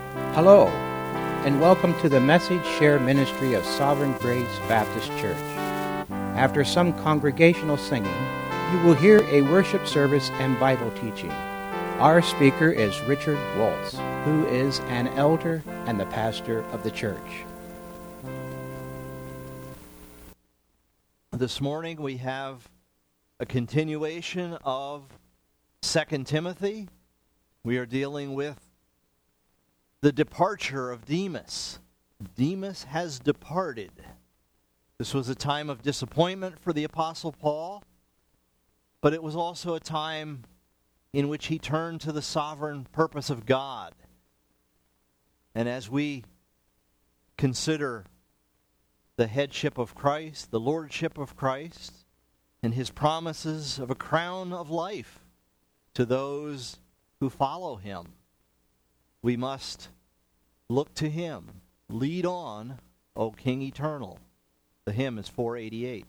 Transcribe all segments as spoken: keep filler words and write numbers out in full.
Hello, and welcome to the Message Share Ministry of Sovereign Grace Baptist Church. After some congregational singing, you will hear a worship service and Bible teaching. Our speaker is Richard Waltz, who is an elder and the pastor of the church. This morning we have a continuation of Second Timothy. We are dealing with the departure of Demas. Demas has departed. This was a time of disappointment for the Apostle Paul, but it was also a time in which he turned to the sovereign purpose of God. And as we consider the headship of Christ, the lordship of Christ, and his promises of a crown of life to those who follow him, we must look to him. Lead on, O King Eternal. The hymn is four eighty-eight.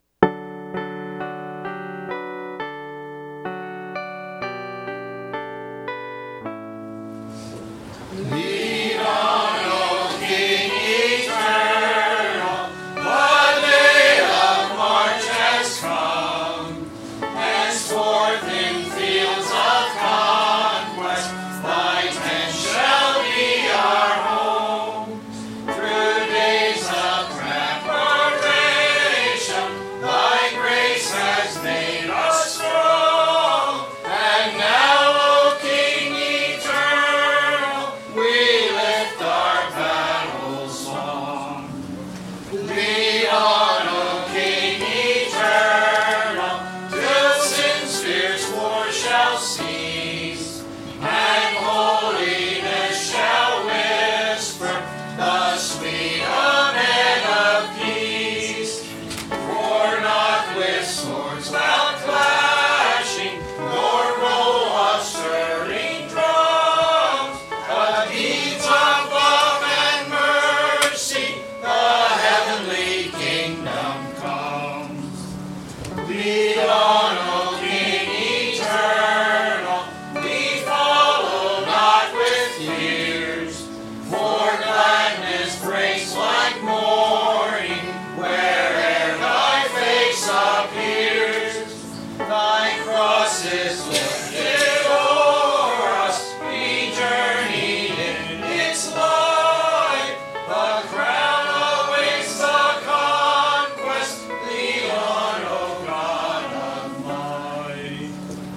Lead on, O King Eternal, the day of March has come. Henceforth in fields of conquest, thy tent shall be our home. Through days of preparation, thy grace has made us strong. And now, O King Eternal, we lift our battle song. Lead on, O King Eternal, till sin's fierce war shall cease, and holiness shall whisper the sweet amen of peace. For not with swords loud clashing, nor roll of stirring drums, but deeds of love and mercy, the heavenly kingdom comes. Lead on, O King Eternal, we follow not with tears, for gladness breaks like morning where'er thy face appears. Thy cross is lifted o'er us, we journey in its light. The crown awaits the conquest, lead on, O God of might.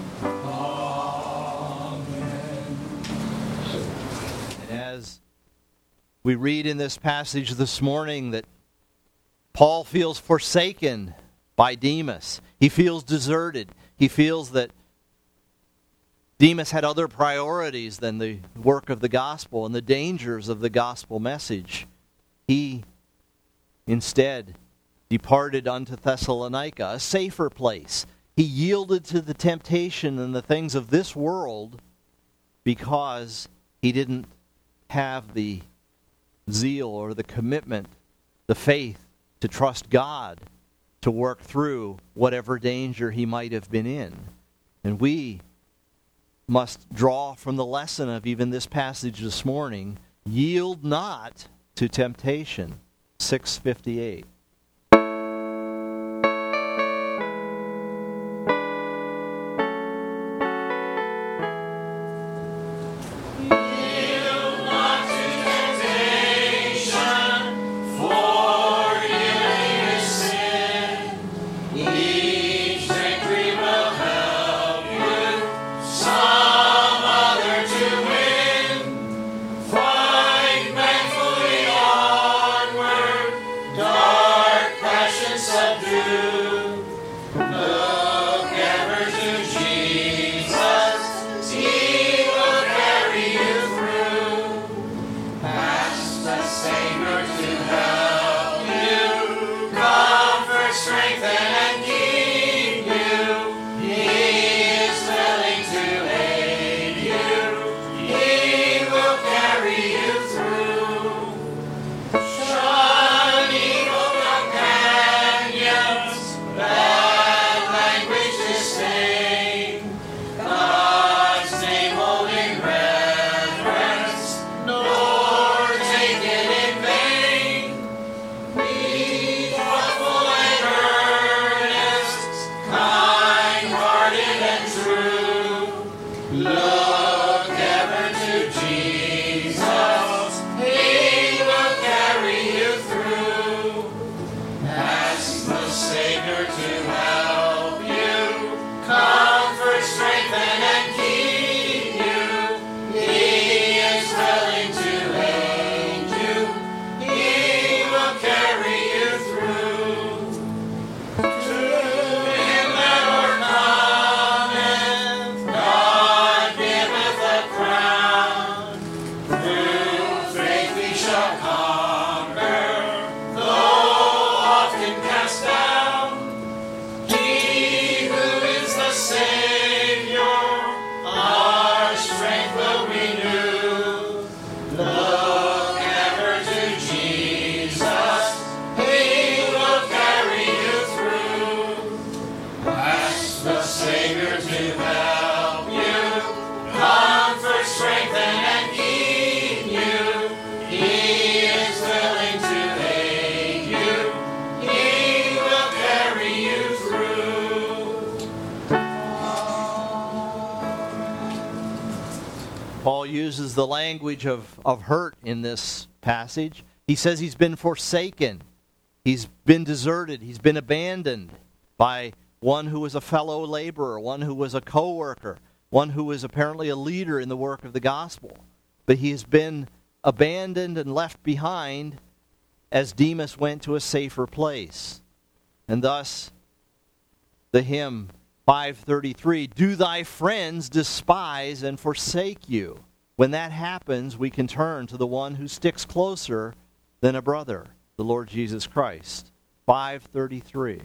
Amen. And as we read in this passage this morning that Paul feels forsaken by Demas. He feels deserted. He feels that Demas had other priorities than the work of the gospel and the dangers of the gospel message. He instead departed unto Thessalonica, a safer place. He yielded to the temptation and the things of this world because he didn't have the zeal or the commitment, the faith to trust God to work through whatever danger he might have been in. And we must draw from the lesson of even this passage this morning, yield not to temptation. six fifty-eight. Yield not to temptation, for yielding is sin. Each victory will help you some other to win. Fight manfully onward, uses the language of, of hurt in this passage. He says he's been forsaken. He's been deserted. He's been abandoned by one who was a fellow laborer, one who was a co-worker, one who was apparently a leader in the work of the gospel. But he has been abandoned and left behind as Demas went to a safer place. And thus, the hymn five thirty-three, do thy friends despise and forsake you? When that happens, we can turn to the one who sticks closer than a brother, the Lord Jesus Christ. five thirty-three.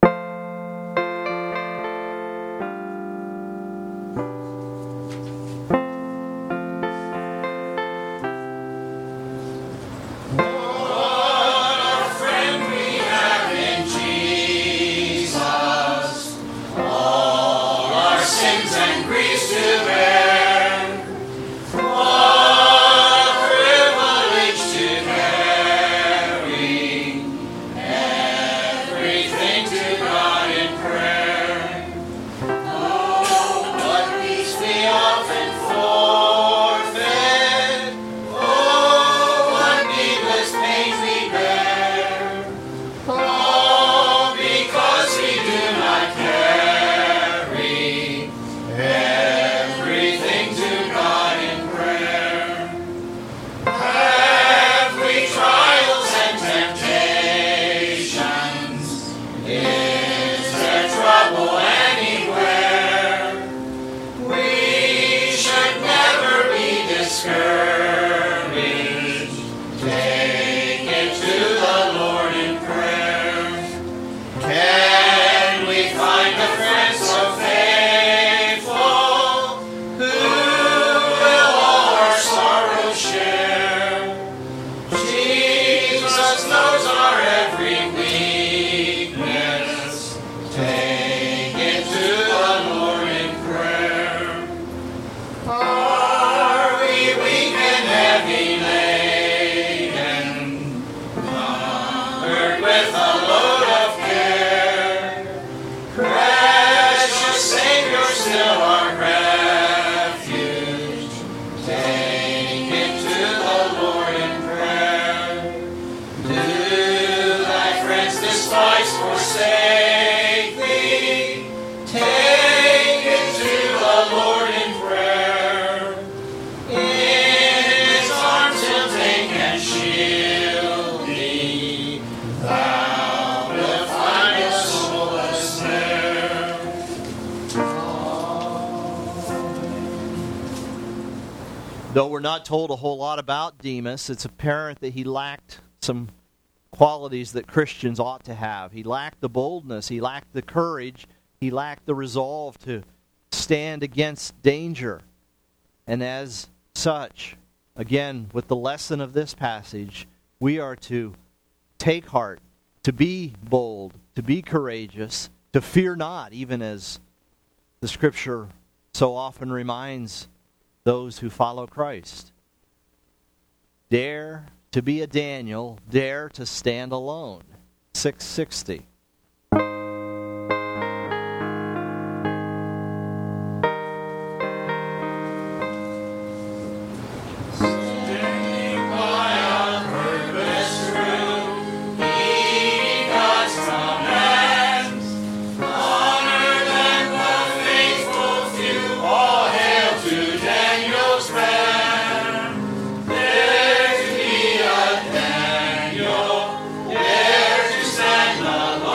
Though we're not told a whole lot about Demas, it's apparent that he lacked some qualities that Christians ought to have. He lacked the boldness, he lacked the courage, he lacked the resolve to stand against danger. And as such, again, with the lesson of this passage, we are to take heart, to be bold, to be courageous, to fear not, even as the Scripture so often reminds those who follow Christ. Dare to be a Daniel, dare to stand alone. six sixty. There to stand alone.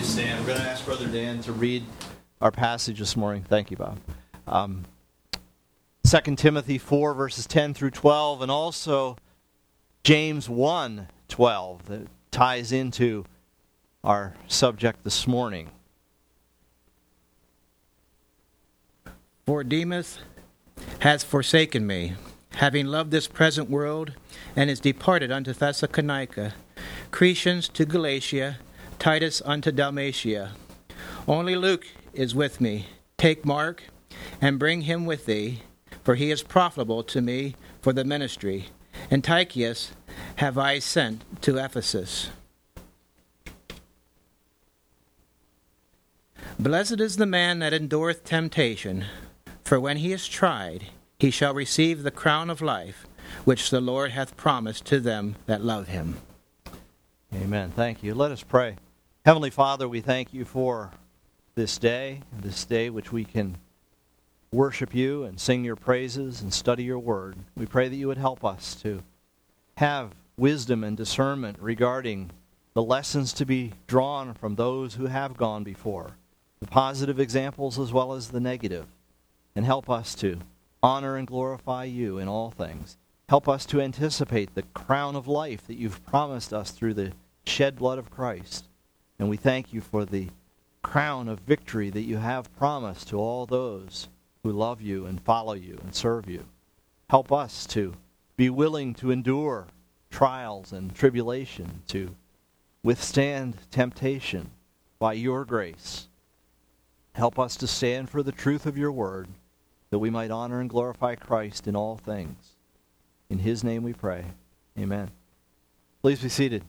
stand. We're going to ask Brother Dan to read our passage this morning. Thank you, Bob. Um, Second Timothy four, verses ten through twelve, and also James one, twelve, that ties into our subject this morning. For Demas has forsaken me, having loved this present world, and is departed unto Thessalonica, Crescens to Galatia, Titus unto Dalmatia. Only Luke is with me. Take Mark, and bring him with thee, for he is profitable to me for the ministry. And Tychicus have I sent to Ephesus. Blessed is the man that endureth temptation, for when he is tried, he shall receive the crown of life, which the Lord hath promised to them that love him. Amen. Thank you. Let us pray. Heavenly Father, we thank you for this day, this day which we can worship you and sing your praises and study your word. We pray that you would help us to have wisdom and discernment regarding the lessons to be drawn from those who have gone before, the positive examples as well as the negative, and help us to honor and glorify you in all things. Help us to anticipate the crown of life that you've promised us through the shed blood of Christ. And we thank you for the crown of victory that you have promised to all those who love you and follow you and serve you. Help us to be willing to endure trials and tribulation, to withstand temptation by your grace. Help us to stand for the truth of your word, that we might honor and glorify Christ in all things. In his name we pray. Amen. Please be seated.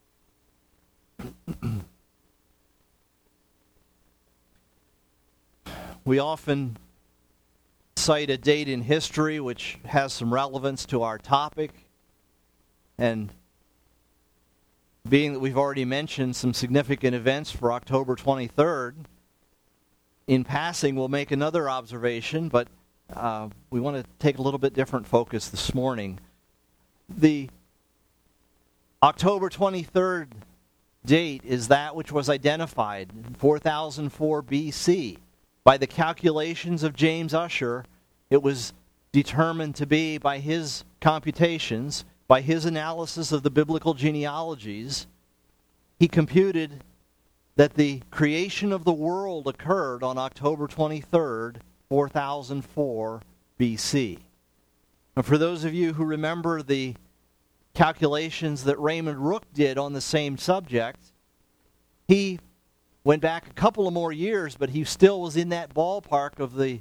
We often cite a date in history which has some relevance to our topic, and being that we've already mentioned some significant events for October twenty-third, in passing we'll make another observation, but uh, we want to take a little bit different focus this morning. The October twenty-third date is that which was identified in four thousand four B C by the calculations of James Ussher. It was determined to be, by his computations, by his analysis of the biblical genealogies, he computed that the creation of the world occurred on October twenty-third, four thousand four B C. And for those of you who remember the calculations that Raymond Rook did on the same subject, he went back a couple of more years, but he still was in that ballpark of the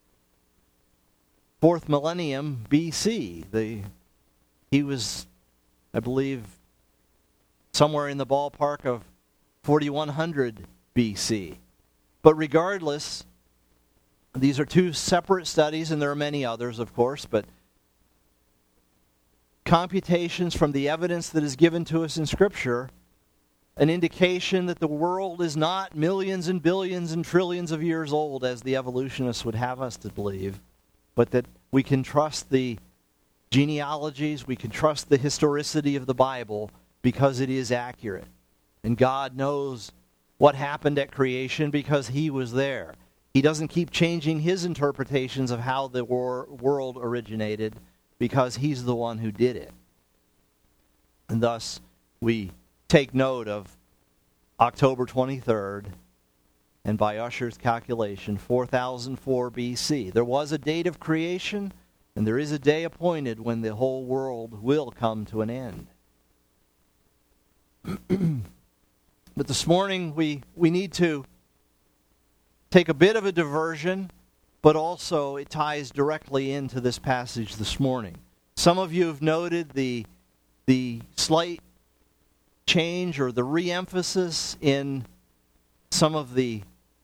fourth millennium B C. The, he was, I believe, somewhere in the ballpark of forty-one hundred B C. But regardless, these are two separate studies, and there are many others, of course, but computations from the evidence that is given to us in Scripture, an indication that the world is not millions and billions and trillions of years old, as the evolutionists would have us to believe, but that we can trust the genealogies, we can trust the historicity of the Bible because it is accurate. And God knows what happened at creation because he was there. He doesn't keep changing his interpretations of how the wor- world originated because he's the one who did it. And thus, we take note of October twenty-third, and by Ussher's calculation, four thousand four B C. There was a date of creation, and there is a day appointed when the whole world will come to an end. But this morning, we, we need to take a bit of a diversion, but also it ties directly into this passage this morning. Some of you have noted the, the slight change or the re-emphasis in some of the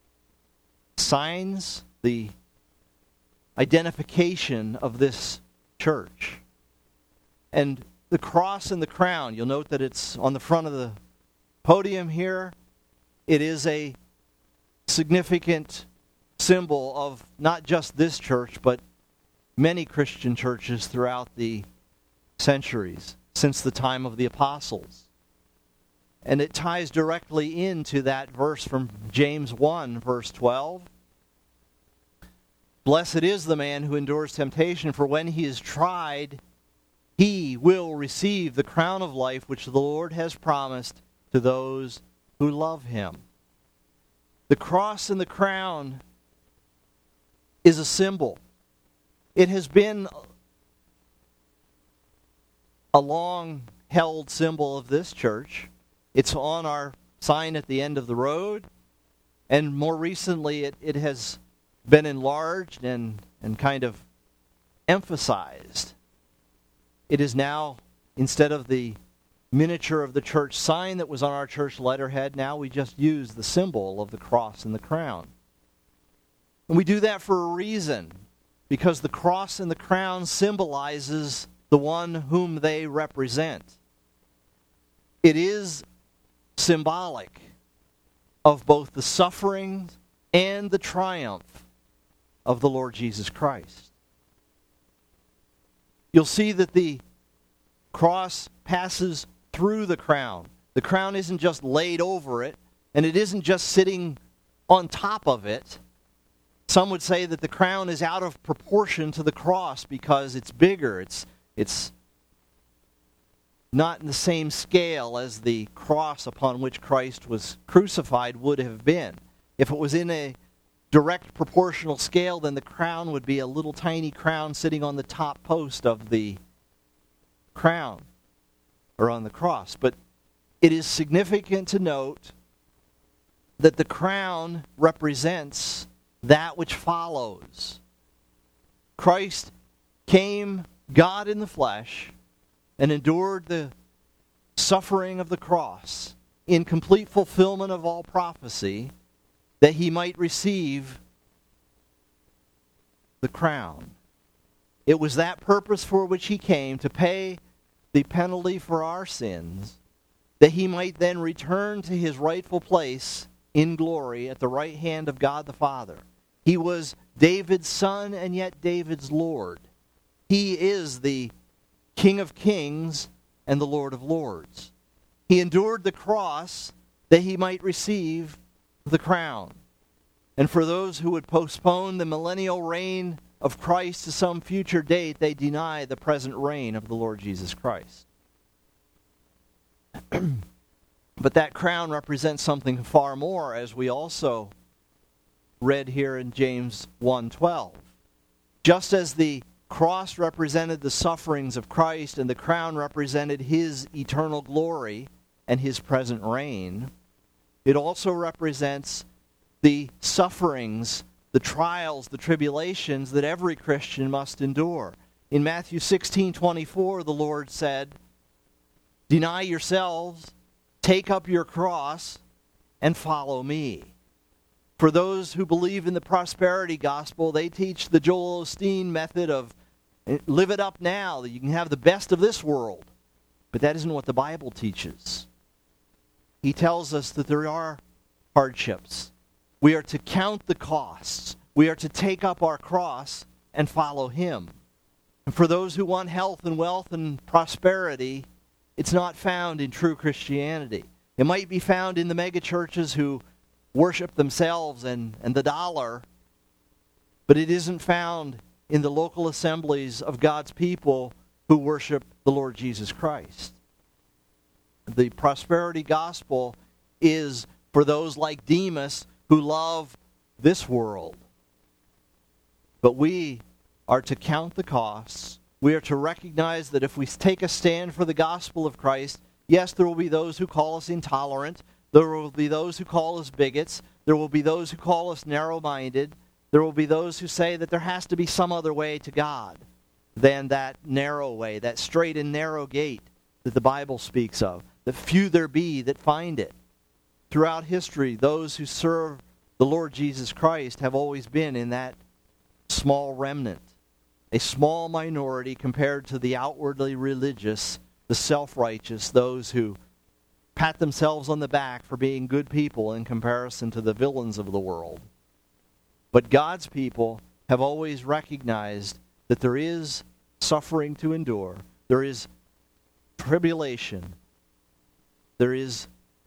signs, the identification of this church. And the cross and the crown, you'll note that it's on the front of the podium here. It is a significant symbol of not just this church, but many Christian churches throughout the centuries, since the time of the apostles. And it ties directly into that verse from James one, verse twelve. Blessed is the man who endures temptation, for when he is tried, he will receive the crown of life which the Lord has promised to those who love him. The cross and the crown is a symbol. It has been a long-held symbol of this church. It's on our sign at the end of the road, and more recently it, it has been enlarged and, and kind of emphasized. It is now, instead of the miniature of the church sign that was on our church letterhead, now we just use the symbol of the cross and the crown. And we do that for a reason, because the cross and the crown symbolizes the one whom they represent. It is symbolic of both the suffering and the triumph of the Lord Jesus Christ. You'll see that the cross passes through the crown. The crown isn't just laid over it, and it isn't just sitting on top of it. Some would say that the crown is out of proportion to the cross because it's bigger. It's, it's not in the same scale as the cross upon which Christ was crucified would have been. If it was in a direct proportional scale, then the crown would be a little tiny crown sitting on the top post of the crown, or on the cross. But it is significant to note that the crown represents that which follows. Christ came, God in the flesh, and endured the suffering of the cross in complete fulfillment of all prophecy, that he might receive the crown. It was that purpose for which he came, to pay the penalty for our sins, that he might then return to his rightful place in glory at the right hand of God the Father. He was David's son and yet David's Lord. He is the King of kings and the Lord of lords. He endured the cross that he might receive the crown. And for those who would postpone the millennial reign of Christ to some future date, they deny the present reign of the Lord Jesus Christ. But that crown represents something far more, as we also read here in James one twelve. Just as the cross represented the sufferings of Christ and the crown represented his eternal glory and his present reign, it also represents the sufferings, the trials, the tribulations that every Christian must endure. In Matthew sixteen twenty-four, the Lord said, "Deny yourselves, take up your cross, and follow me." For those who believe in the prosperity gospel, they teach the Joel Osteen method of live it up now, that you can have the best of this world. But that isn't what the Bible teaches. He tells us that there are hardships. We are to count the costs. We are to take up our cross and follow him. And for those who want health and wealth and prosperity, it's not found in true Christianity. It might be found in the megachurches who worship themselves and, and the dollar, but it isn't found in the local assemblies of God's people who worship the Lord Jesus Christ. The prosperity gospel is for those like Demas who love this world. But we are to count the costs. We are to recognize that if we take a stand for the gospel of Christ, yes, there will be those who call us intolerant. There will be those who call us bigots. There will be those who call us narrow-minded. There will be those who say that there has to be some other way to God than that narrow way, that straight and narrow gate that the Bible speaks of, that few there be that find it. Throughout history, those who serve the Lord Jesus Christ have always been in that small remnant, a small minority compared to the outwardly religious, the self-righteous, those who pat themselves on the back for being good people in comparison to the villains of the world. But God's people have always recognized that there is suffering to endure, there is tribulation, there is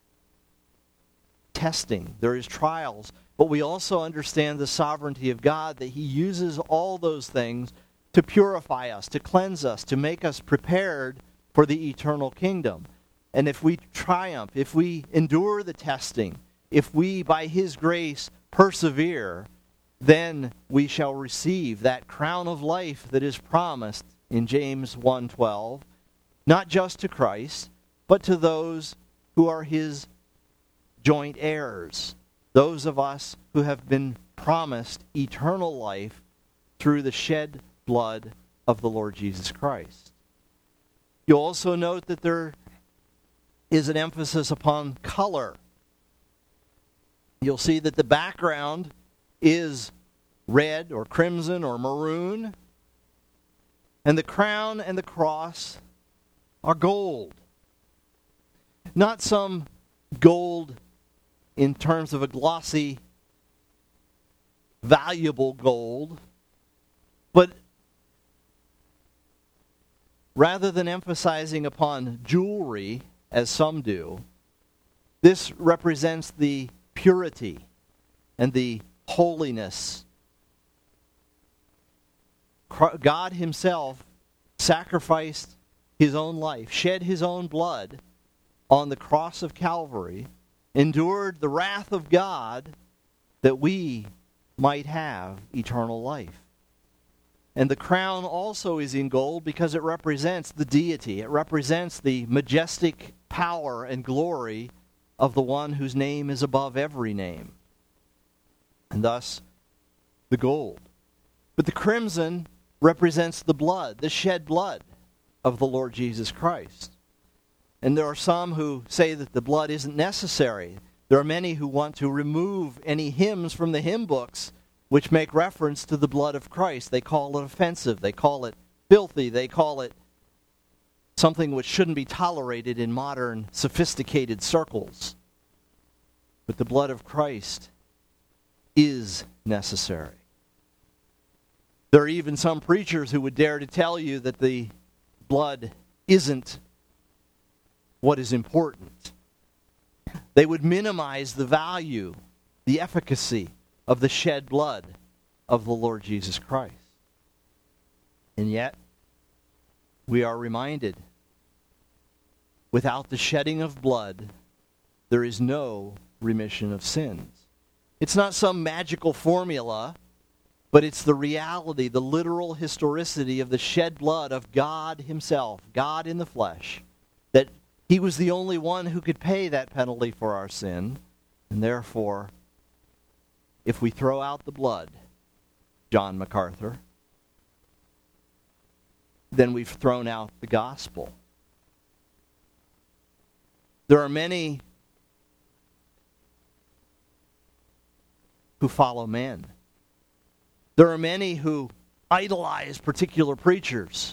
testing, there is trials, but we also understand the sovereignty of God, that he uses all those things to purify us, to cleanse us, to make us prepared for the eternal kingdom. And if we triumph, if we endure the testing, if we, by his grace, persevere, then we shall receive that crown of life that is promised in James one twelve, not just to Christ, but to those who are his joint heirs, those of us who have been promised eternal life through the shed blood of the Lord Jesus Christ. You'll also note that there is an emphasis upon color. You'll see that the background is red or crimson or maroon, and the crown and the cross are gold. Not some gold in terms of a glossy, valuable gold, but rather than emphasizing upon jewelry, as some do, this represents the purity and the holiness. God himself sacrificed his own life, shed his own blood on the cross of Calvary, endured the wrath of God that we might have eternal life. And the crown also is in gold because it represents the deity. It represents the majestic power and glory of the one whose name is above every name. And thus, the gold. But the crimson represents the blood, the shed blood of the Lord Jesus Christ. And there are some who say that the blood isn't necessary. There are many who want to remove any hymns from the hymn books which make reference to the blood of Christ. They call it offensive. They call it filthy. They call it something which shouldn't be tolerated in modern, sophisticated circles. But the blood of Christ is necessary. There are even some preachers who would dare to tell you that the blood isn't what is important. They would minimize the value, the efficacy of the shed blood of the Lord Jesus Christ. And yet, we are reminded, without the shedding of blood, there is no remission of sins. It's not some magical formula, but it's the reality, the literal historicity of the shed blood of God himself, God in the flesh, that he was the only one who could pay that penalty for our sin, and therefore, if we throw out the blood, John MacArthur, then we've thrown out the gospel. There are many who follow men. There are many who idolize particular preachers.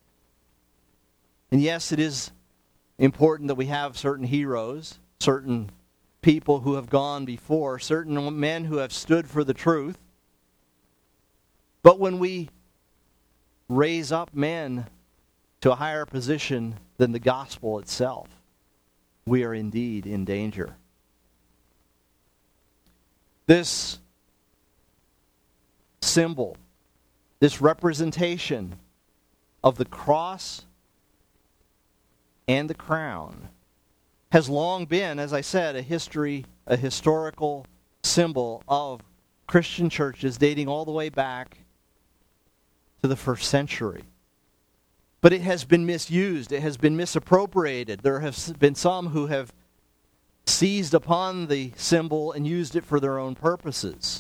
And yes, it is important that we have certain heroes, certain people who have gone before, certain men who have stood for the truth. But when we raise up men to a higher position than the gospel itself, we are indeed in danger. This symbol, this representation of the cross and the crown has long been, as I said, a history, a historical symbol of Christian churches dating all the way back to the first century. But it has been misused. It has been misappropriated. There have been some who have seized upon the symbol and used it for their own purposes.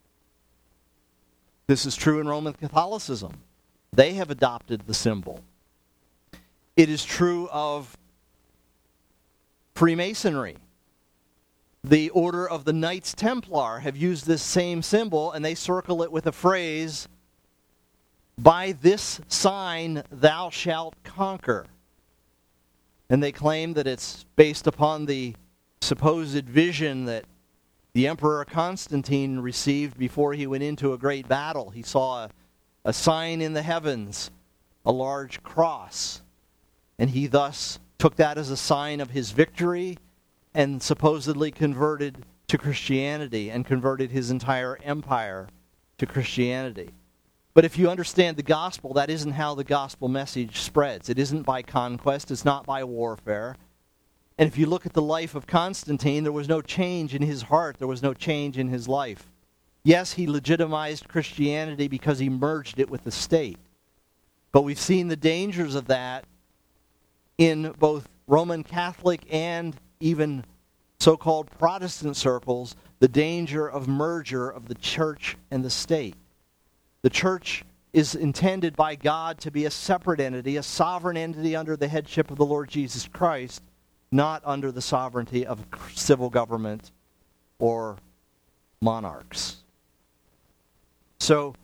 This is true in Roman Catholicism. They have adopted the symbol. It is true of Freemasonry. The Order of the Knights Templar have used this same symbol, and they circle it with a phrase, "By this sign thou shalt conquer." And they claim that it's based upon the supposed vision that the Emperor Constantine received before he went into a great battle. He saw a, a sign in the heavens, a large cross, and he thus took that as a sign of his victory, and supposedly converted to Christianity and converted his entire empire to Christianity. But if you understand the gospel, that isn't how the gospel message spreads. It isn't by conquest. It's not by warfare. And if you look at the life of Constantine, there was no change in his heart. There was no change in his life. Yes, he legitimized Christianity because he merged it with the state. But we've seen the dangers of that in both Roman Catholic and even so-called Protestant circles, the danger of merger of the church and the state. The church is intended by God to be a separate entity, a sovereign entity under the headship of the Lord Jesus Christ, not under the sovereignty of civil government or monarchs. So,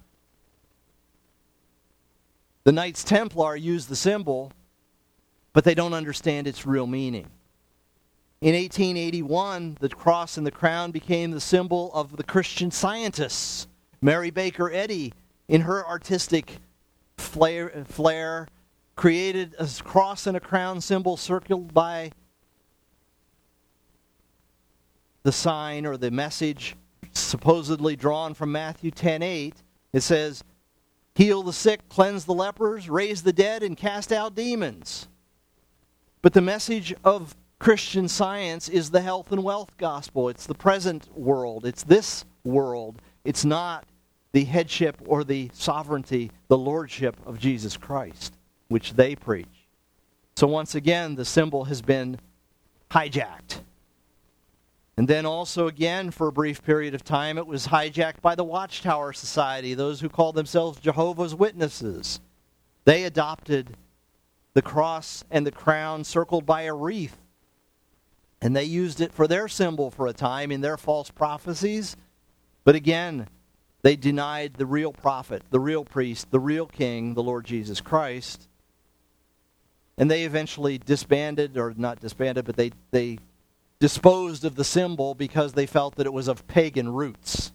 the Knights Templar use the symbol, but they don't understand its real meaning. In eighteen eighty-one, the cross and the crown became the symbol of the Christian Scientists. Mary Baker Eddy, in her artistic flair, flair, created a cross and a crown symbol circled by the sign or the message supposedly drawn from Matthew ten eight. It says, "Heal the sick, cleanse the lepers, raise the dead, and cast out demons." But the message of Christian Science is the health and wealth gospel. It's the present world. It's this world. It's not the headship or the sovereignty, the lordship of Jesus Christ, which they preach. So once again, the symbol has been hijacked. And then also again, for a brief period of time, it was hijacked by the Watchtower Society, those who call themselves Jehovah's Witnesses. They adopted the cross and the crown circled by a wreath, and they used it for their symbol for a time in their false prophecies. But again, they denied the real prophet, the real priest, the real king, the Lord Jesus Christ. And they eventually disbanded, or not disbanded, but they, they disposed of the symbol because they felt that it was of pagan roots.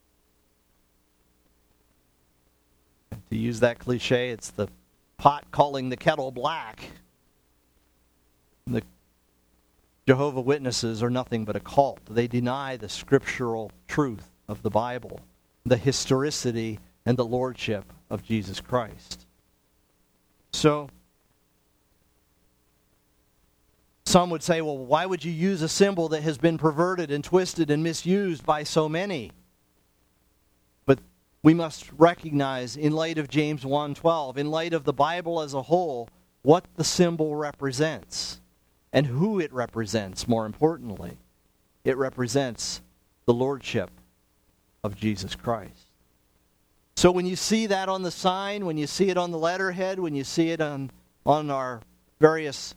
To use that cliche, it's the pot calling the kettle black. The Jehovah's Witnesses are nothing but a cult. They deny the scriptural truth of the Bible, the historicity and the lordship of Jesus Christ. So, some would say, well, why would you use a symbol that has been perverted and twisted and misused by so many? But we must recognize, in light of James one twelve, in light of the Bible as a whole, what the symbol represents and who it represents, more importantly. It represents the lordship of Jesus Christ. So when you see that on the sign, when you see it on the letterhead, when you see it on, on our various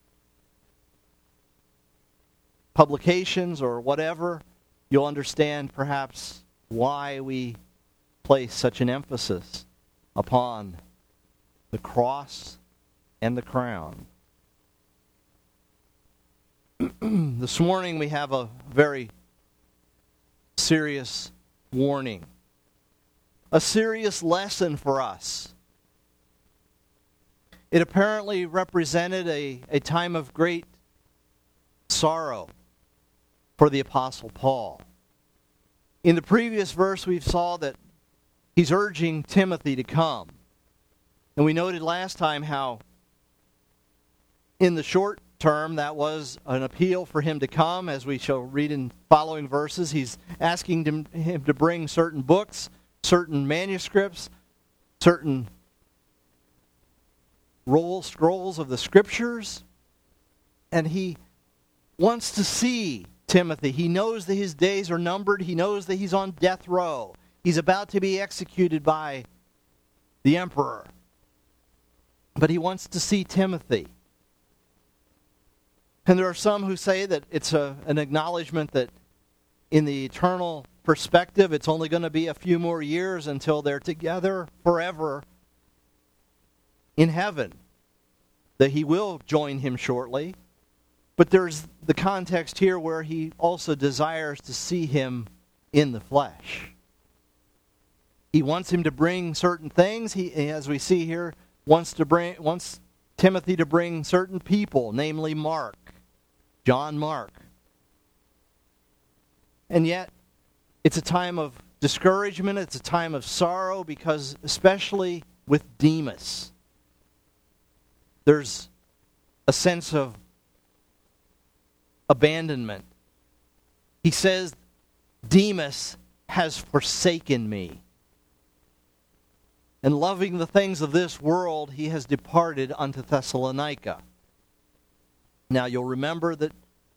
publications or whatever, you'll understand perhaps why we place such an emphasis upon the cross and the crown. This morning we have a very serious warning, a serious lesson for us. It apparently represented a, a time of great sorrow for the Apostle Paul. In the previous verse, we saw that he's urging Timothy to come. And we noted last time how in the short term that was an appeal for him to come, as we shall read in following verses. He's asking him, him to bring certain books, certain manuscripts, certain roll scrolls of the Scriptures, and he wants to see Timothy. He knows that his days are numbered. He knows that he's on death row. He's about to be executed by the emperor. But he wants to see Timothy. And there are some who say that it's a, an acknowledgement that in the eternal perspective, it's only going to be a few more years until they're together forever in heaven. That he will join him shortly. But there's the context here where he also desires to see him in the flesh. He wants him to bring certain things. He, as we see here, wants to bring wants Timothy to bring certain people, namely Mark, John Mark, And yet, it's a time of discouragement, it's a time of sorrow, because especially with Demas, there's a sense of abandonment. He says, Demas has forsaken me. And loving the things of this world, he has departed unto Thessalonica. Now you'll remember that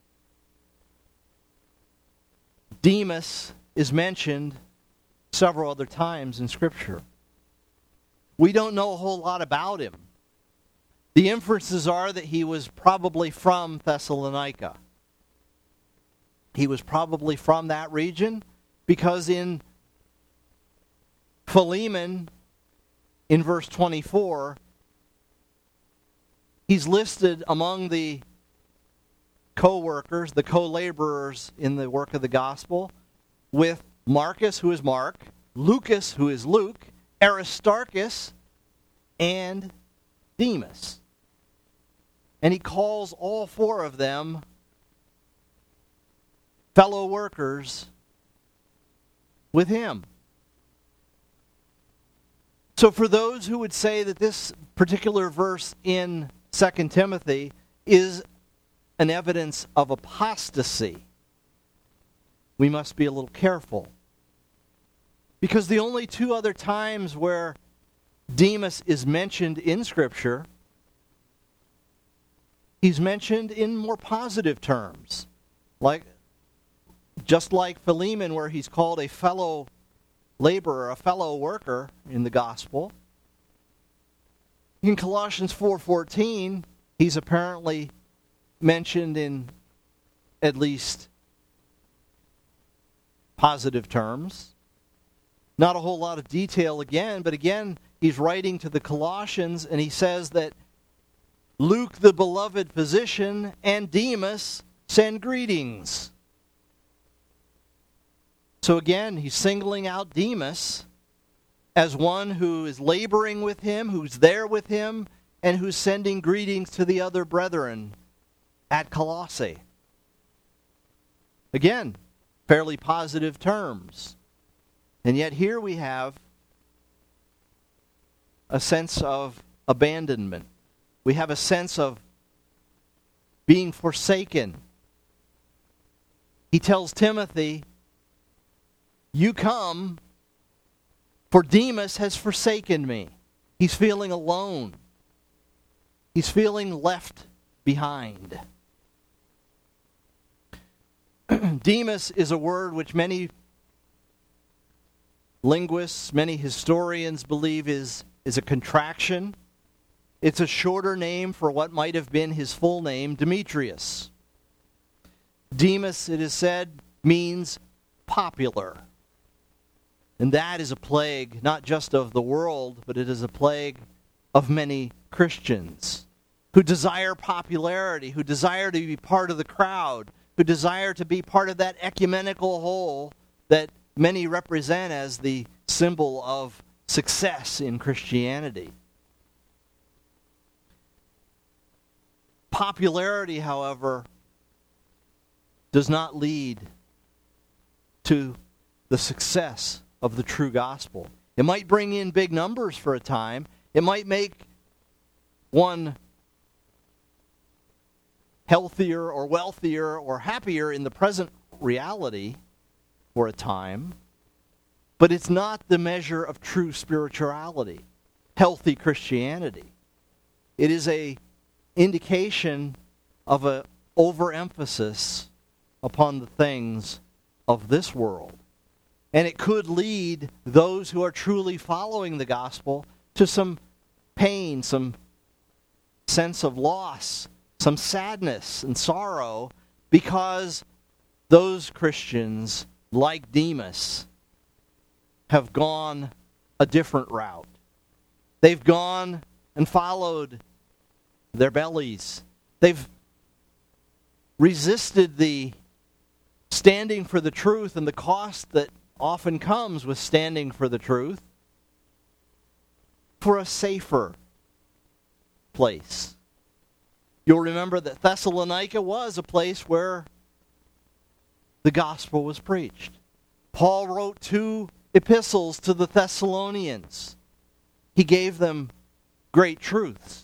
Demas is mentioned several other times in Scripture. We don't know a whole lot about him. The inferences are that he was probably from Thessalonica. He was probably from that region, because in Philemon, in verse twenty-four, he's listed among the co-workers, the co-laborers in the work of the gospel, with Marcus, who is Mark, Lucas, who is Luke, Aristarchus, and Demas. And he calls all four of them fellow workers with him. So for those who would say that this particular verse in Second Timothy is an evidence of apostasy, we must be a little careful. Because the only two other times where Demas is mentioned in Scripture, he's mentioned in more positive terms. Like, just like Philemon, where he's called a fellow laborer, a fellow worker in the gospel. In Colossians four fourteen, he's apparently mentioned in at least positive terms. Not a whole lot of detail again, but again, he's writing to the Colossians, and he says that Luke, the beloved physician, and Demas send greetings. So again, he's singling out Demas as one who is laboring with him, who's there with him, and who's sending greetings to the other brethren at Colossae. Again, fairly positive terms. And yet here we have a sense of abandonment. We have a sense of being forsaken. He tells Timothy, you come, for Demas has forsaken me. He's feeling alone. He's feeling left behind. Demas is a word which many linguists, many historians believe is, is a contraction. It's a shorter name for what might have been his full name, Demetrius. Demas, it is said, means popular. And that is a plague, not just of the world, but it is a plague of many Christians who desire popularity, who desire to be part of the crowd, who desire to be part of that ecumenical whole that many represent as the symbol of success in Christianity. Popularity, however, does not lead to the success of the true gospel. It might bring in big numbers for a time. It might make one healthier or wealthier or happier in the present reality for a time. But it's not the measure of true spirituality, healthy Christianity. It is a indication of an overemphasis upon the things of this world. And it could lead those who are truly following the gospel to some pain, some sense of loss, some sadness and sorrow, because those Christians, like Demas, have gone a different route. They've gone and followed their bellies. They've resisted the standing for the truth and the cost that often comes with standing for the truth for a safer place. You'll remember that Thessalonica was a place where the gospel was preached. Paul wrote two epistles to the Thessalonians. He gave them great truths.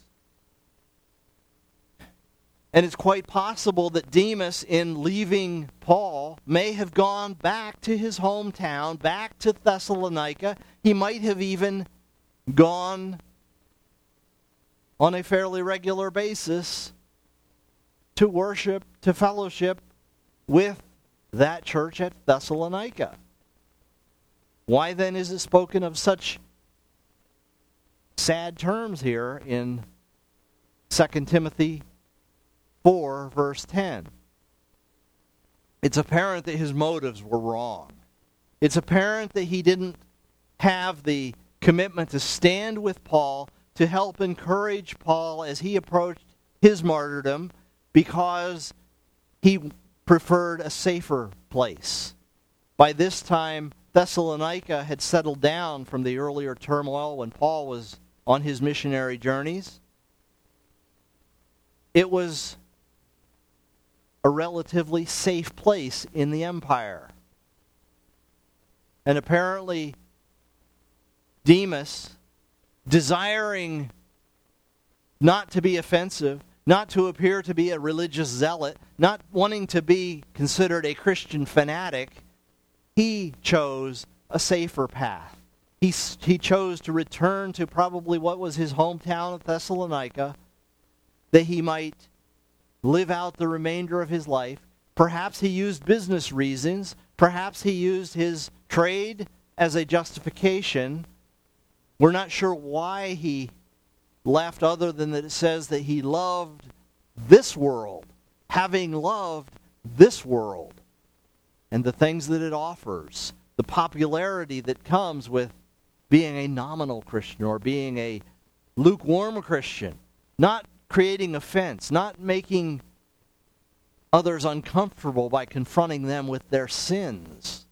And it's quite possible that Demas, in leaving Paul, may have gone back to his hometown, back to Thessalonica. He might have even gone on a fairly regular basis to worship, to fellowship with that church at Thessalonica. Why then is it spoken of such sad terms here in Second Timothy four, verse ten? It's apparent that his motives were wrong. It's apparent that he didn't have the commitment to stand with Paul, to help encourage Paul as he approached his martyrdom, because he preferred a safer place. By this time, Thessalonica had settled down from the earlier turmoil when Paul was on his missionary journeys. It was a relatively safe place in the empire. And apparently, Demas, desiring not to be offensive, not to appear to be a religious zealot, not wanting to be considered a Christian fanatic, he chose a safer path. He, he chose to return to probably what was his hometown of Thessalonica, that he might live out the remainder of his life. Perhaps he used business reasons. Perhaps he used his trade as a justification. We're not sure why he left, other than that it says that he loved this world, having loved this world and the things that it offers, the popularity that comes with being a nominal Christian or being a lukewarm Christian, not creating offense, not making others uncomfortable by confronting them with their sins.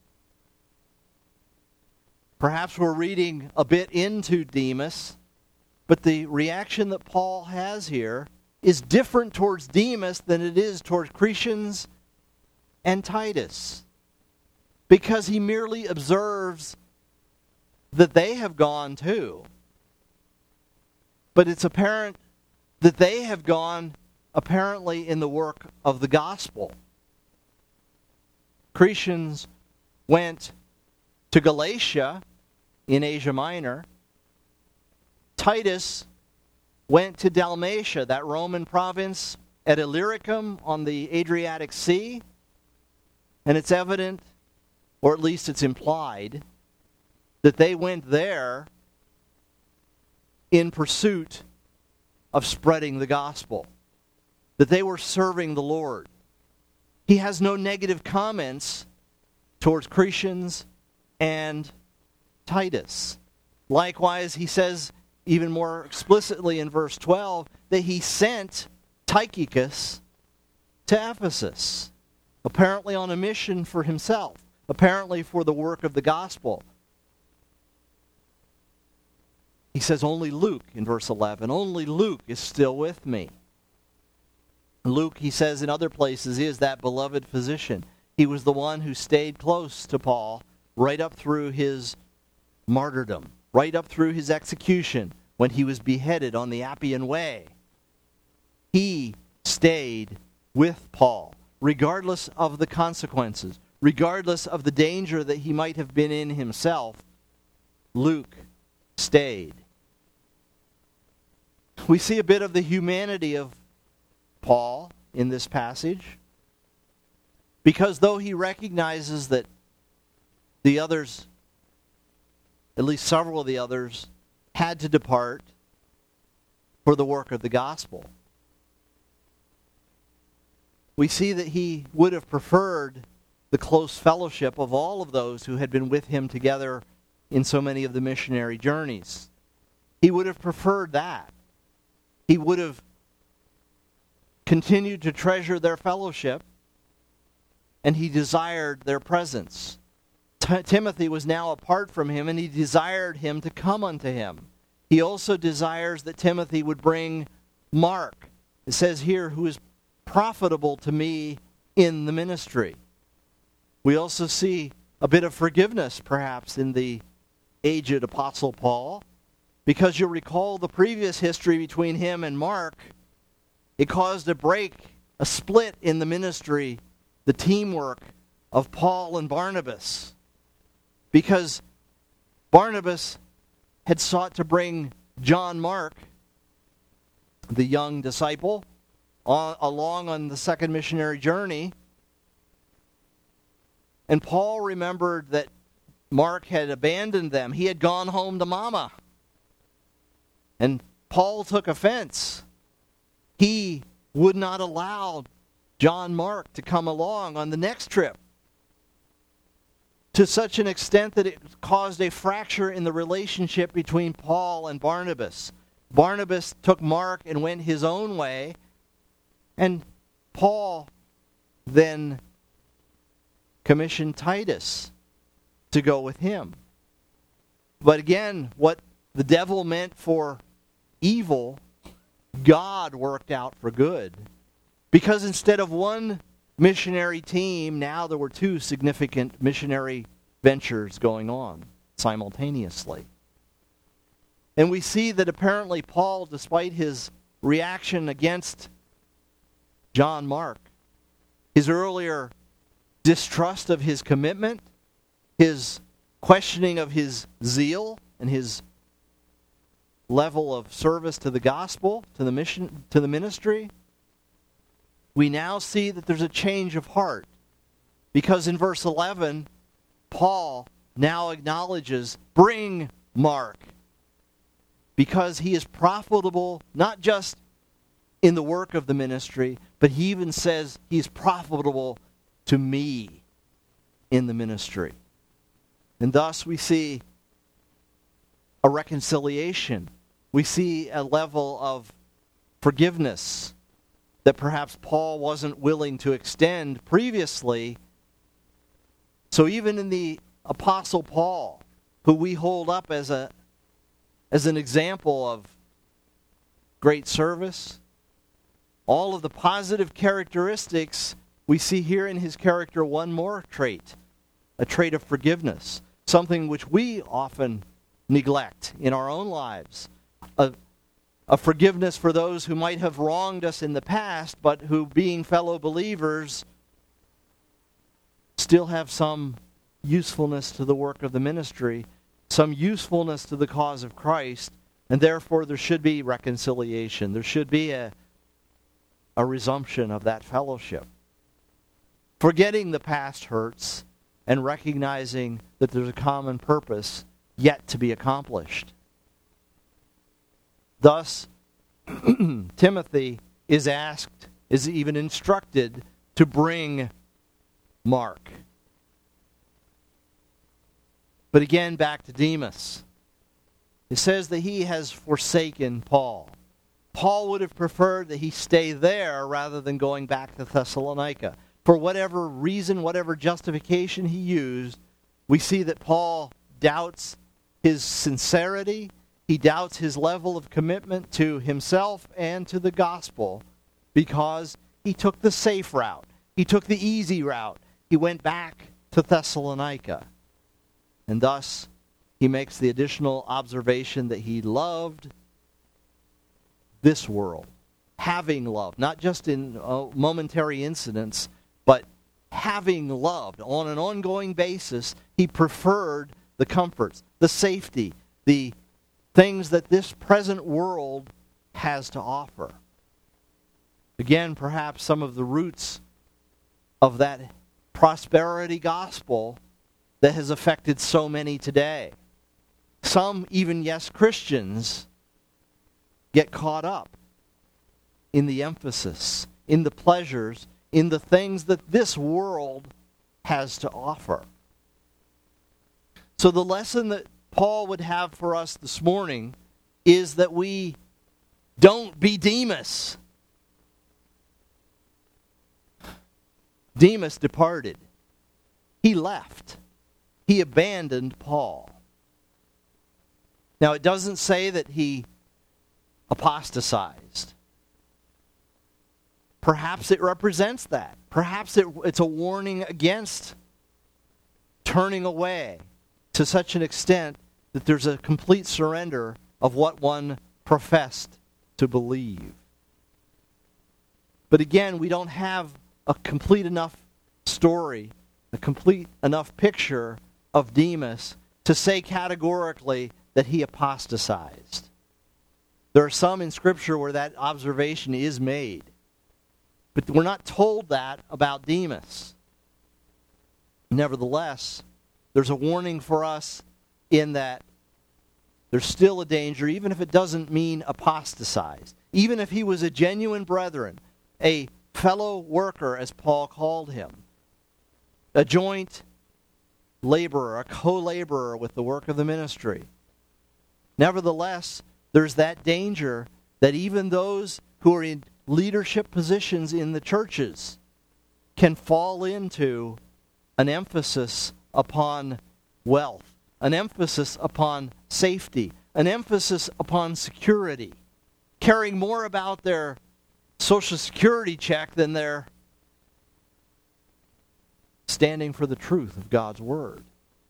Perhaps we're reading a bit into Demas, but the reaction that Paul has here is different towards Demas than it is towards Crescens and Titus, because he merely observes that they have gone too. But it's apparent that they have gone apparently in the work of the gospel. Crescens went to Galatia in Asia Minor. Titus went to Dalmatia, that Roman province, at Illyricum on the Adriatic Sea. And it's evident, or at least it's implied, that they went there in pursuit of spreading the gospel, that they were serving the Lord. He has no negative comments towards Crescens and Titus. Likewise, he says even more explicitly in verse twelve that he sent Tychicus to Ephesus, apparently on a mission for himself, apparently for the work of the gospel. He says only Luke, in verse eleven, only Luke is still with me. Luke, he says in other places, is that beloved physician. He was the one who stayed close to Paul right up through his martyrdom, right up through his execution when he was beheaded on the Appian Way. He stayed with Paul, regardless of the consequences, regardless of the danger that he might have been in himself. Luke stayed. We see a bit of the humanity of Paul in this passage, because though he recognizes that the others, at least several of the others, had to depart for the work of the gospel, we see that he would have preferred the close fellowship of all of those who had been with him together in so many of the missionary journeys. He would have preferred that. He would have continued to treasure their fellowship, and he desired their presence. T- Timothy was now apart from him, and he desired him to come unto him. He also desires that Timothy would bring Mark. It says here, who is profitable to me in the ministry. We also see a bit of forgiveness, perhaps, in the aged Apostle Paul, because you'll recall the previous history between him and Mark. It caused a break, a split in the ministry, the teamwork of Paul and Barnabas, because Barnabas had sought to bring John Mark, the young disciple, on, along on the second missionary journey. And Paul remembered that Mark had abandoned them. He had gone home to mama. And Paul took offense. He would not allow John Mark to come along on the next trip, to such an extent that it caused a fracture in the relationship between Paul and Barnabas. Barnabas took Mark and went his own way, and Paul then commissioned Titus to go with him. But again, what the devil meant for evil, God worked out for good. Because instead of one missionary team, now there were two significant missionary ventures going on simultaneously. And we see that apparently Paul, despite his reaction against John Mark, his earlier distrust of his commitment, his questioning of his zeal and his level of service to the gospel, to the mission, to the ministry, we now see that there's a change of heart. Because in verse eleven, Paul now acknowledges, bring Mark. Because he is profitable, not just in the work of the ministry, but he even says he is profitable to me in the ministry. And thus we see a reconciliation. We see a level of forgiveness that perhaps Paul wasn't willing to extend previously. So even in the Apostle Paul, who we hold up as a as an example of great service, all of the positive characteristics, we see here in his character one more trait, a trait of forgiveness, something which we often neglect in our own lives. A, a forgiveness for those who might have wronged us in the past, but who, being fellow believers, still have some usefulness to the work of the ministry, some usefulness to the cause of Christ, and therefore there should be reconciliation. There should be a, a resumption of that fellowship. Forgetting the past hurts and recognizing that there's a common purpose yet to be accomplished. Thus, Timothy is asked, is even instructed to bring Mark. But again, back to Demas. It says that he has forsaken Paul. Paul would have preferred that he stay there rather than going back to Thessalonica. For whatever reason, whatever justification he used, we see that Paul doubts his sincerity. He doubts his level of commitment to himself and to the gospel because he took the safe route. He took the easy route. He went back to Thessalonica. And thus, he makes the additional observation that he loved this world. Having loved, not just in uh, momentary incidents, but having loved on an ongoing basis, he preferred the comforts, the safety, the things that this present world has to offer. Again, perhaps some of the roots of that prosperity gospel that has affected so many today. Some, even yes, Christians, get caught up in the emphasis, in the pleasures, in the things that this world has to offer. So the lesson that Paul would have for us this morning is that we don't be Demas. Demas departed. He left. He abandoned Paul. Now, it doesn't say that he apostatized. Perhaps it represents that. Perhaps it, it's a warning against turning away to such an extent that there's a complete surrender of what one professed to believe. But again, we don't have a complete enough story, a complete enough picture of Demas to say categorically that he apostatized. There are some in Scripture where that observation is made. But we're not told that about Demas. Nevertheless, there's a warning for us in that there's still a danger, even if it doesn't mean apostatized. Even if he was a genuine brethren, a fellow worker, as Paul called him, a joint laborer, a co-laborer with the work of the ministry. Nevertheless, there's that danger that even those who are in leadership positions in the churches can fall into an emphasis upon wealth, an emphasis upon safety, an emphasis upon security, caring more about their Social Security check than their standing for the truth of God's Word.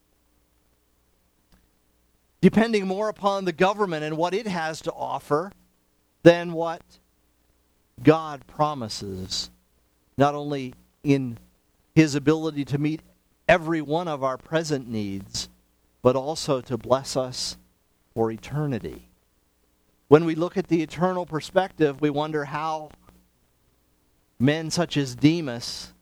Depending more upon the government and what it has to offer than what God promises, not only in His ability to meet every one of our present needs, but also to bless us for eternity. When we look at the eternal perspective, we wonder how men such as Demas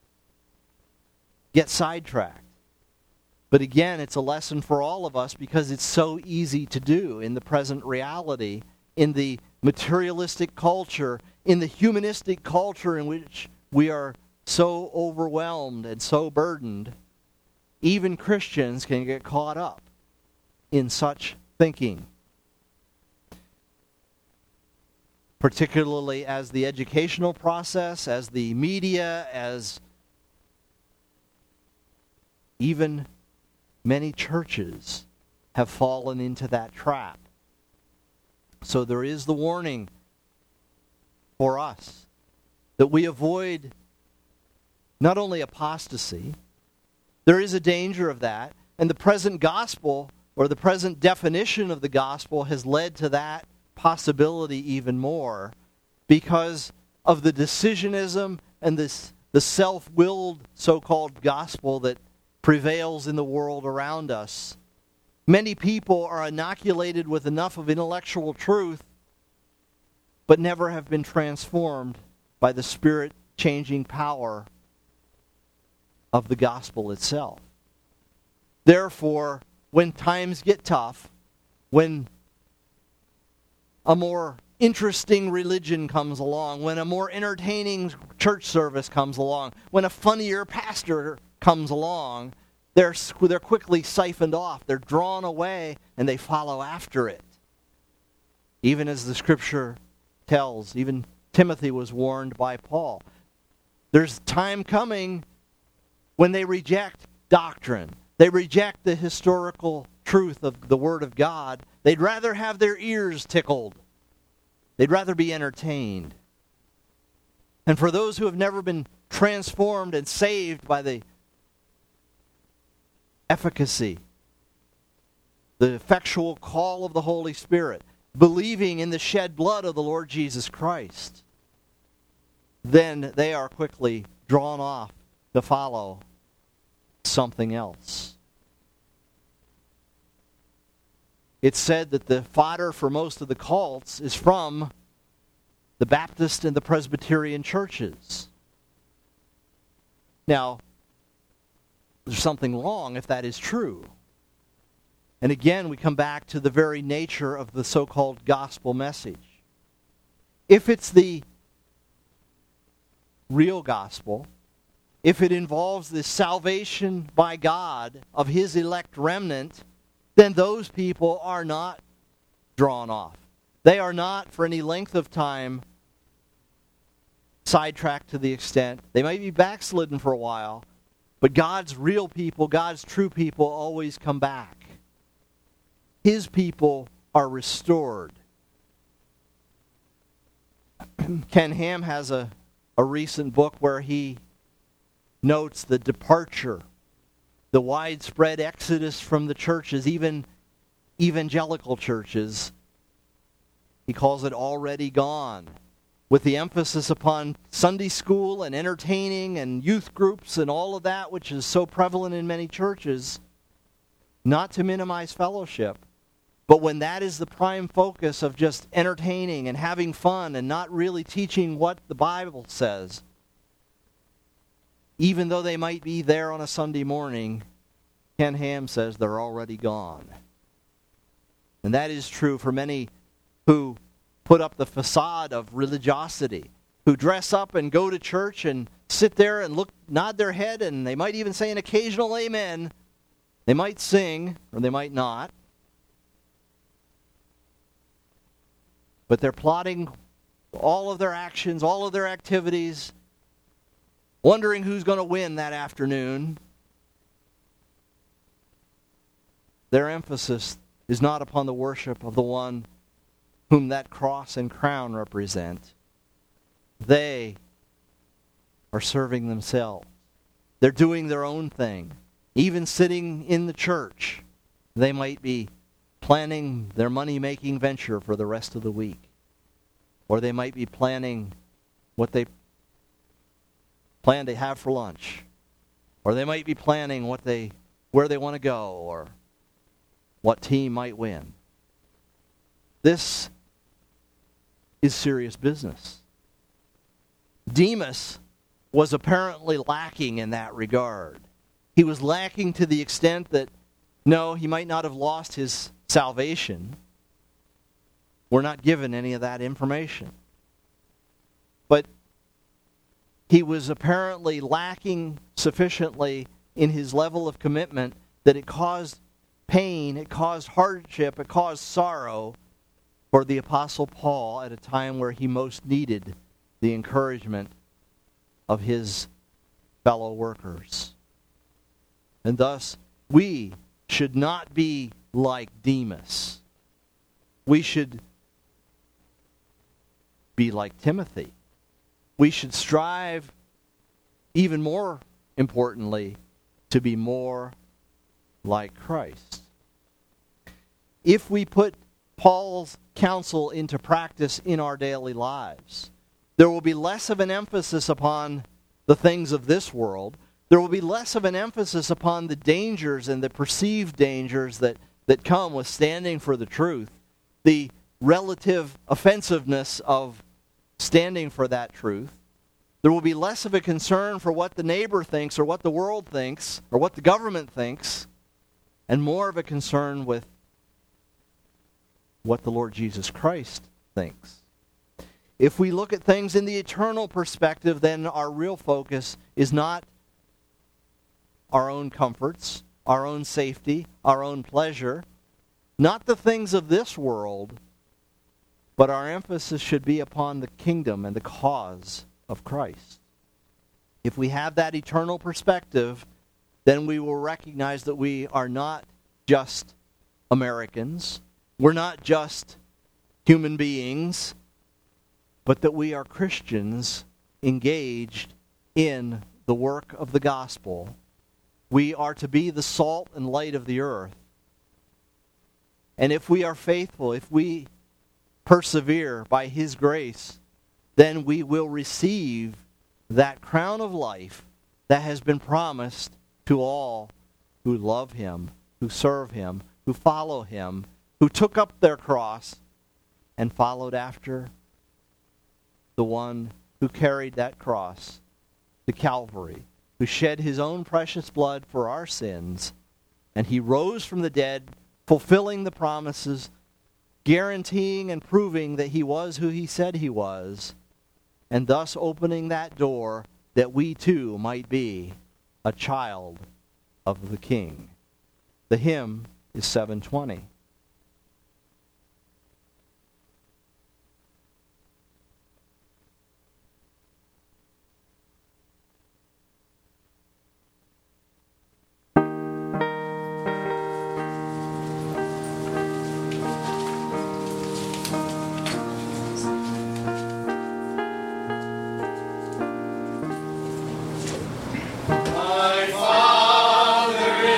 get sidetracked. But again, it's a lesson for all of us because it's so easy to do in the present reality, in the materialistic culture, in the humanistic culture in which we are so overwhelmed and so burdened. Even Christians can get caught up in such thinking. Particularly as the educational process, as the media, as even many churches have fallen into that trap. So there is the warning for us that we avoid not only apostasy, there is a danger of that, and the present gospel, or the present definition of the gospel, has led to that possibility even more because of the decisionism and this the self-willed so-called gospel that prevails in the world around us. Many people are inoculated with enough of intellectual truth but never have been transformed by the Spirit-changing power of the gospel itself. Therefore, when times get tough, when a more interesting religion comes along, when a more entertaining church service comes along, when a funnier pastor comes along, they're, they're quickly siphoned off. They're drawn away, and they follow after it. Even as the Scripture tells, even Timothy was warned by Paul. There's time coming when they reject doctrine. They reject the historical truth of the Word of God. They'd rather have their ears tickled. They'd rather be entertained. And for those who have never been transformed and saved by the efficacy, the effectual call of the Holy Spirit, believing in the shed blood of the Lord Jesus Christ, then they are quickly drawn off to follow something else. It's said that the fodder for most of the cults is from the Baptist and the Presbyterian churches. Now, there's something wrong if that is true. And again, we come back to the very nature of the so-called gospel message. If it's the real gospel, if it involves the salvation by God of His elect remnant, then those people are not drawn off. They are not, for any length of time, sidetracked to the extent. They might be backslidden for a while, but God's real people, God's true people, always come back. His people are restored. Ken Ham has a, a recent book where he notes the departure the widespread exodus from the churches, even evangelical churches. He calls it already gone, with the emphasis upon Sunday school and entertaining and youth groups and all of that, which is so prevalent in many churches, not to minimize fellowship. But when that is the prime focus of just entertaining and having fun and not really teaching what the Bible says, even though they might be there on a Sunday morning, Ken Ham says they're already gone. And that is true for many who put up the facade of religiosity, who dress up and go to church and sit there and look, nod their head, and they might even say an occasional amen. They might sing, or they might not. But they're plotting all of their actions, all of their activities, wondering who's going to win that afternoon. Their emphasis is not upon the worship of the one whom that cross and crown represent. They are serving themselves. They're doing their own thing. Even sitting in the church, they might be planning their money-making venture for the rest of the week. Or they might be planning what they plan to have for lunch. Or they might be planning what they where they want to go, or what team might win. This is serious business. Demas was apparently lacking in that regard. He was lacking to the extent that, no, he might not have lost his salvation. We're not given any of that information. But he was apparently lacking sufficiently in his level of commitment that it caused pain, it caused hardship, it caused sorrow for the Apostle Paul at a time where he most needed the encouragement of his fellow workers. And thus, we should not be like Demas. We should be like Timothy. We should strive, even more importantly, to be more like Christ. If we put Paul's counsel into practice in our daily lives, there will be less of an emphasis upon the things of this world. There will be less of an emphasis upon the dangers and the perceived dangers that, that come with standing for the truth, the relative offensiveness of standing for that truth. There will be less of a concern for what the neighbor thinks or what the world thinks or what the government thinks, and more of a concern with what the Lord Jesus Christ thinks. If we look at things in the eternal perspective, then our real focus is not our own comforts, our own safety, our own pleasure, not the things of this world, but our emphasis should be upon the kingdom and the cause of Christ. If we have that eternal perspective, then we will recognize that we are not just Americans, we're not just human beings, but that we are Christians engaged in the work of the gospel. We are to be the salt and light of the earth. And if we are faithful, if we persevere by His grace, then we will receive that crown of life that has been promised to all who love Him, who serve Him, who follow Him, who took up their cross and followed after the one who carried that cross to Calvary, who shed His own precious blood for our sins, and He rose from the dead, fulfilling the promises, guaranteeing and proving that He was who He said He was, and thus opening that door that we too might be a child of the King. The hymn is seven twenty. My Father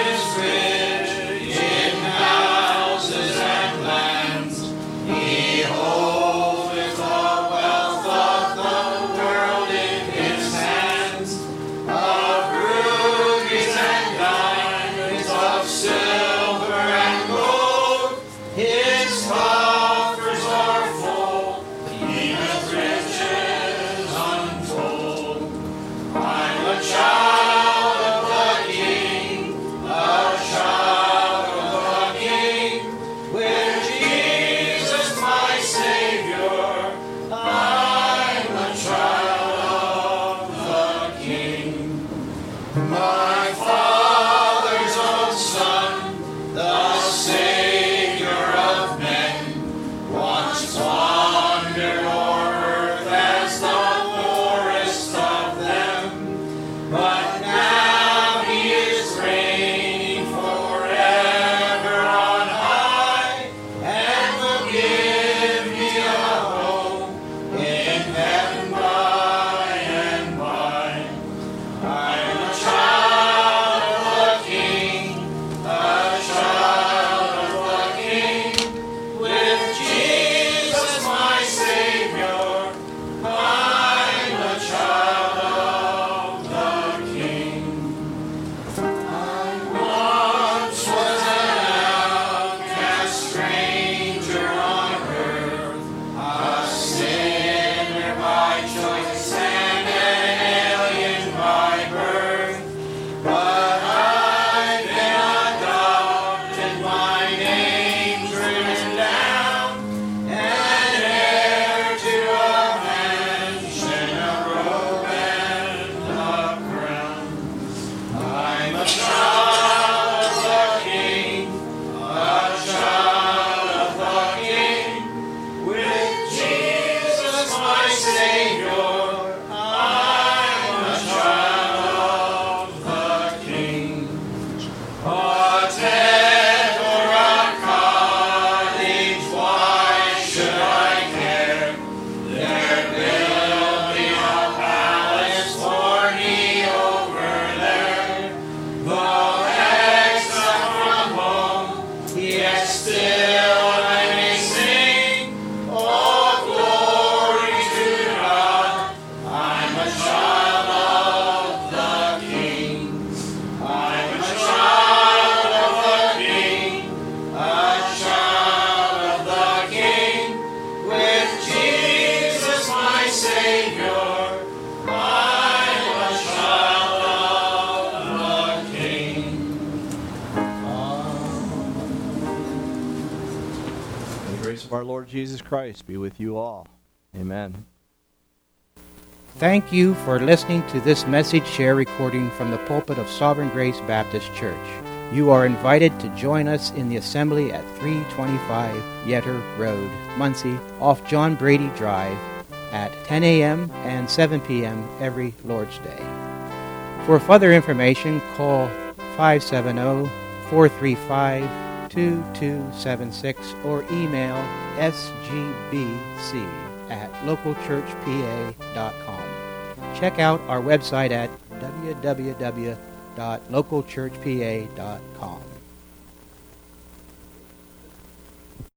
grace of our Lord Jesus Christ be with you all. Amen. Thank you for listening to this message share recording from the pulpit of Sovereign Grace Baptist Church. You are invited to join us in the assembly at three twenty-five Yetter Road, Muncie, off John Brady Drive at ten a.m. and seven p.m. every Lord's Day. For further information, call five seven zero, four three five, two two seven six or email s g b c at local church p a dot com. Check out our website at w w w dot local church p a dot com.